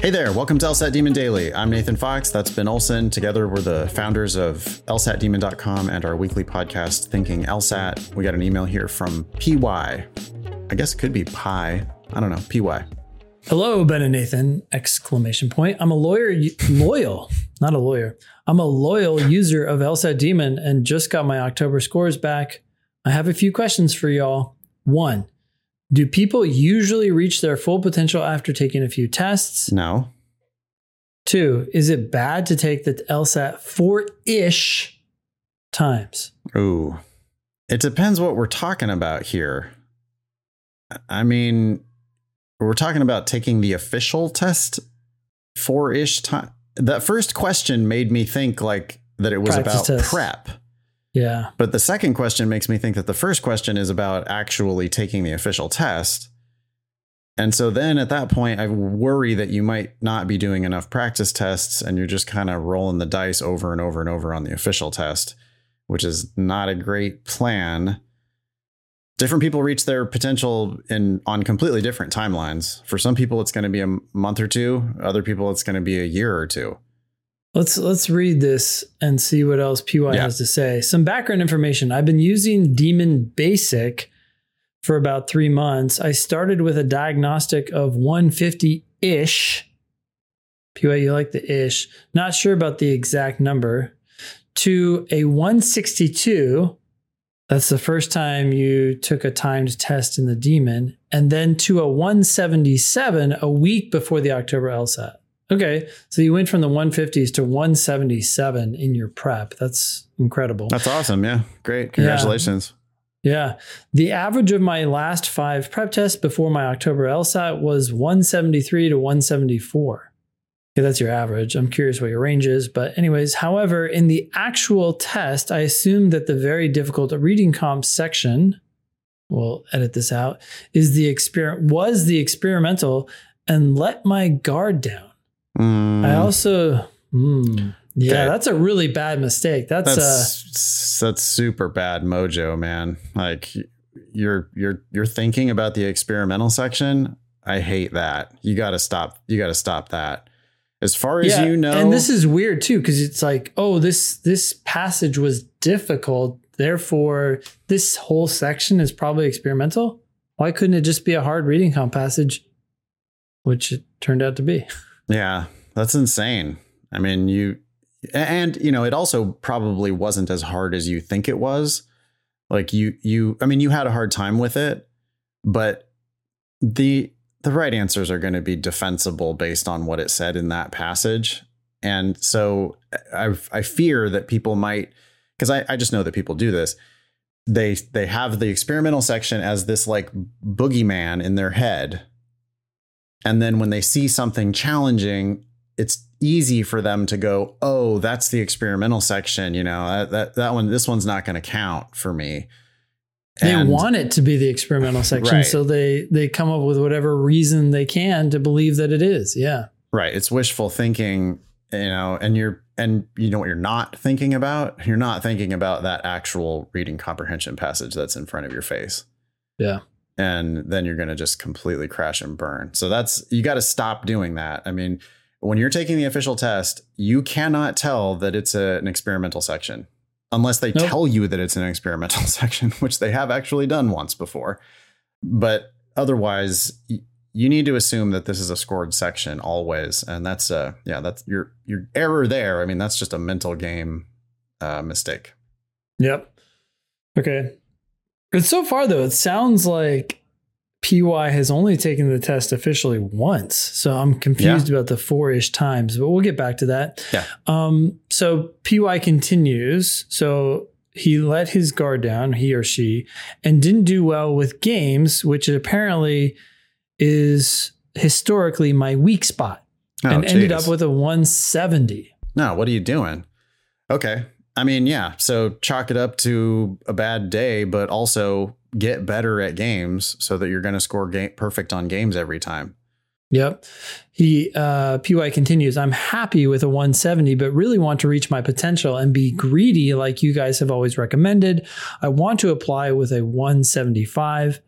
Hey there, welcome to LSAT Demon Daily. I'm Nathan Fox, that's Ben Olson. Together, we're the founders of LSATdemon.com and our weekly podcast, Thinking LSAT. We got an email here from PY. I guess it could be Pi. I don't know, PY. Hello, Ben and Nathan, exclamation point. I'm a loyal, not a lawyer. I'm a loyal user of LSAT Demon and just got my October scores back. I have a few questions for y'all. 1, do people usually reach their full potential after taking a few tests? No. 2, is it bad to take the LSAT 4-ish times? Ooh, it depends what we're talking about here. I mean, we're talking about taking the official test 4-ish time. That first question made me think like that it was Practice about test. prep. Yeah. But the second question makes me think that the first question is about actually taking the official test. And so then at that point, I worry that you might not be doing enough practice tests and you're just kind of rolling the dice over and over and over on the official test, which is not a great plan. Different people reach their potential on completely different timelines. For some people, it's going to be a month or two. Other people, it's going to be a year or two. Let's read this and see what else PY has to say. Some background information. I've been using Demon Basic for about 3 months. I started with a diagnostic of 150-ish. PY, you like the ish. Not sure about the exact number. To a 162. That's the first time you took a timed test in the Demon. And then to a 177 a week before the October LSAT. Okay, so you went from the 150s to 177 in your prep. That's incredible. That's awesome. Yeah, great. Congratulations. Yeah. The average of my last 5 prep tests before my October LSAT was 173 to 174. Okay, that's your average. I'm curious what your range is. But anyways, however, in the actual test, I assumed that the very difficult reading comp section, we'll edit this out, was the experimental and let my guard down. I also, that's a really bad mistake. That's super bad mojo, man. Like you're thinking about the experimental section. I hate that. You got to stop. You got to stop that. As far as you know, and this is weird too, because it's like, oh, this passage was difficult, therefore this whole section is probably experimental. Why couldn't it just be a hard reading comp passage, which it turned out to be? Yeah, that's insane. I mean, it also probably wasn't as hard as you think it was. Like you had a hard time with it, but the right answers are going to be defensible based on what it said in that passage. And so I fear that people might, because I just know that people do this. They have the experimental section as this like boogeyman in their head. And then when they see something challenging, it's easy for them to go, oh, that's the experimental section. You know, this one's not going to count for me. They want it to be the experimental section. Right. So they come up with whatever reason they can to believe that it is. Yeah. Right. It's wishful thinking, and you know what you're not thinking about? You're not thinking about that actual reading comprehension passage that's in front of your face. Yeah. And then you're going to just completely crash and burn. So you got to stop doing that. I mean, when you're taking the official test, you cannot tell that it's an experimental section unless they tell you that it's an experimental section, which they have actually done once before. But otherwise, you need to assume that this is a scored section always. And that's your error there. I mean, that's just a mental game mistake. Yep. Okay. But so far, though, it sounds like PY has only taken the test officially once. So I'm confused about the 4-ish times, but we'll get back to that. Yeah. So PY continues. So he let his guard down, he or she, and didn't do well with games, which apparently is historically my weak spot, ended up with a 170. No, what are you doing? Okay. I mean, yeah. So chalk it up to a bad day, but also get better at games so that you're going to score perfect on games every time. Yep. PY continues, I'm happy with a 170, but really want to reach my potential and be greedy like you guys have always recommended. I want to apply with a 175.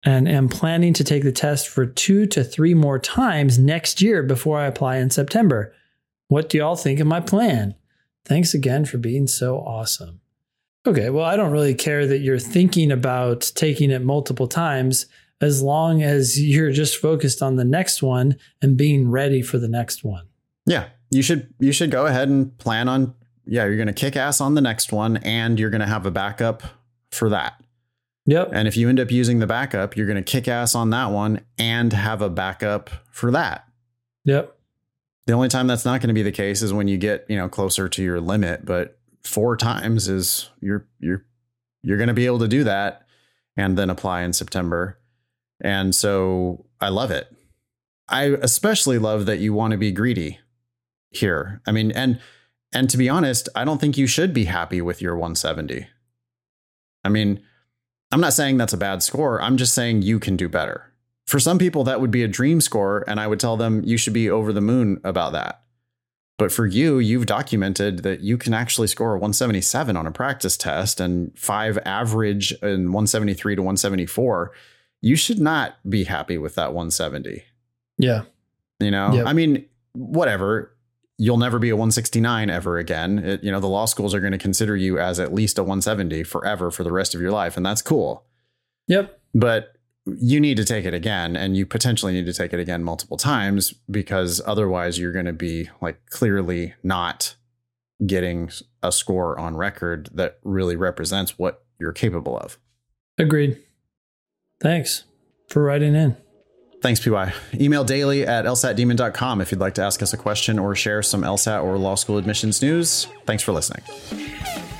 and am planning to take the test for 2 to 3 more times next year before I apply in September. What do y'all think of my plan? Thanks again for being so awesome. Okay, well, I don't really care that you're thinking about taking it multiple times as long as you're just focused on the next one and being ready for the next one. Yeah, you should go ahead and plan on, you're going to kick ass on the next one and you're going to have a backup for that. Yep. And if you end up using the backup, you're going to kick ass on that one and have a backup for that. Yep. The only time that's not going to be the case is when you get, closer to your limit, but 4 times is you're going to be able to do that and then apply in September. And so I love it. I especially love that you want to be greedy here. I mean, and to be honest, I don't think you should be happy with your 170. I mean, I'm not saying that's a bad score. I'm just saying you can do better. For some people, that would be a dream score, and I would tell them you should be over the moon about that. But for you, you've documented that you can actually score a 177 on a practice test and 5 average in 173 to 174. You should not be happy with that 170. Yeah. Yep. I mean, whatever. You'll never be a 169 ever again. The law schools are going to consider you as at least a 170 forever for the rest of your life. And that's cool. Yep. But you need to take it again, and you potentially need to take it again multiple times, because otherwise you're going to be clearly not getting a score on record that really represents what you're capable of. Agreed. Thanks for writing in. Thanks, PY. Email daily@lsatdemon.com if you'd like to ask us a question or share some LSAT or law school admissions news. Thanks for listening.